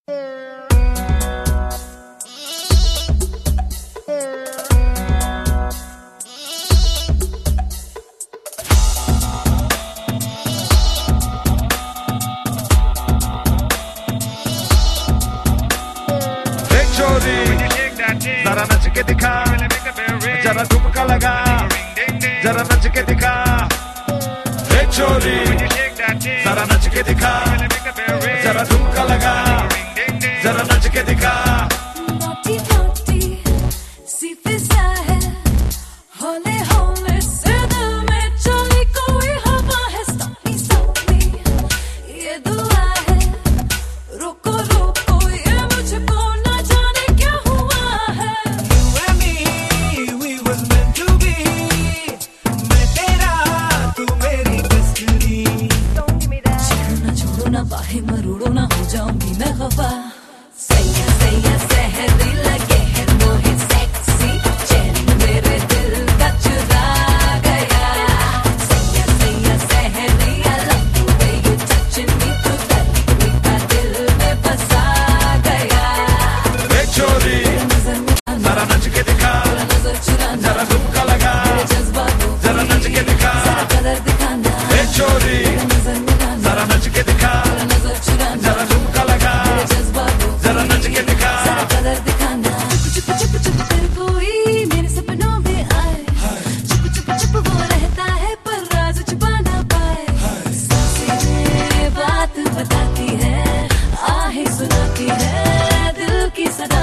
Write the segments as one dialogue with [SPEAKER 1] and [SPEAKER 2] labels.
[SPEAKER 1] जरा नच के दिखा, जरा ठुमका लगा, जरा नच के दिखा। हे चोरी, जरा नच के दिखा, जरा ठुमका लगा, जरा नच के दिखा।
[SPEAKER 2] नोटी नोटी सी फिजा है, होले होले से दिल में चली कोई हवा है। Stop me, ये दुआ है, रुको रुको ये मुझको ना जाने क्या हुआ है।
[SPEAKER 3] You and me, we was meant to be. मैं तेरा, तू मेरी destiny.
[SPEAKER 2] छोड़ो ना बाहें मरोड़ो ना, हो जाऊंगी मैं खफा। सैया सैया सहरी लगे है मोहे सेक्सी, चैन मेरे दिल का चुरा गया। सैया सैया सहरी I love the way you touching me to that, मेरा दिल में बसा गया।
[SPEAKER 1] हे चोरी, जरा नच के दिखा,
[SPEAKER 2] नजर चुराना,
[SPEAKER 1] जरा ठुमका लगा,
[SPEAKER 2] जज्बातों
[SPEAKER 1] जरा नच के दिखा।
[SPEAKER 2] कदर दिखाना,
[SPEAKER 1] हे चोरी,
[SPEAKER 2] नजर मिलाना,
[SPEAKER 1] जरा नच के दिखा,
[SPEAKER 2] नजर चुराना,
[SPEAKER 1] जरा ठुमका लगा,
[SPEAKER 2] जज्बातों
[SPEAKER 1] जरा नच के दिखा।
[SPEAKER 2] कदर दिखाना। चुप चुप चुप चुप कर कोई मेरे सपनों में आए, चुप चुप चुप वो रहता है पर राज छुपा ना पाए। सांसें बात बताती है, आहें सुनाती है दिल की सदा।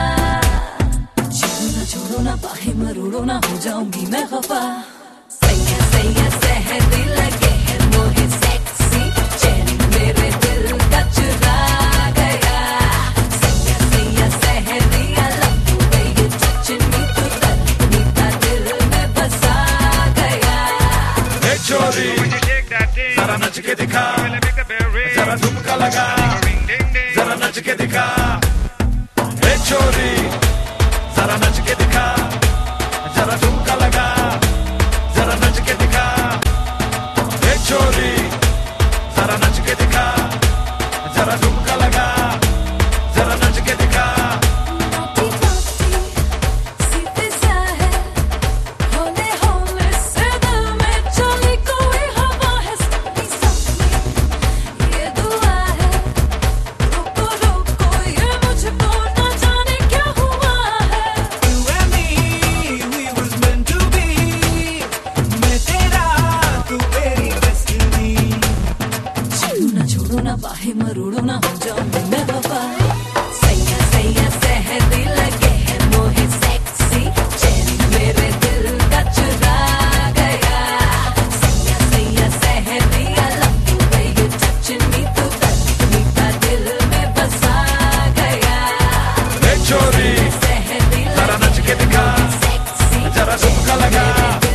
[SPEAKER 2] छोड़ो ना बाहें मरोड़ो ना, हो जाऊंगी मैं खफा। सैया सैया सहरी लगे है मोहे सेक्सी, चैन मेरे दिल का चुरा गया। सैया सैया सहरी I love the way you touching me to that, मेरा दिल में बसा गया।
[SPEAKER 1] हे चोरी, जरा नच के दिखा, जरा ठुमका लगा, जरा नच के दिखा। हे चोरी, जरा नच के दिखा, जरा ठुमका लगा, जरा नच के दिखा। हे चोरी, जरा नच के दिखा, जरा ठुमका लगा, जरा नच के दिखा।
[SPEAKER 2] नोटी नोटी सी फिजा है, होले होले से दिल में चली कोई हवा है। Stop me, ये दुआ है, रुको रुको ये मुझको ना जाने क्या हुआ है।
[SPEAKER 3] You and me, we was meant to be. मैं तेरा, तू मेरी destiny.
[SPEAKER 2] छोड़ो ना बाहें मरोड़ो ना, हो जाऊंगी मैं खफा। सैया सैया सहरी लगे है मोहे सेक्सी, चैन मेरे दिल का चुरा गया। सैया सैया सहरी I love the way you touching me to that, मेरा दिल में बसा गया।
[SPEAKER 1] हे चोरी,
[SPEAKER 2] सहरी
[SPEAKER 1] जरा नच के दिखा,
[SPEAKER 2] सेक्सी,
[SPEAKER 1] जरा ठुमका लगा,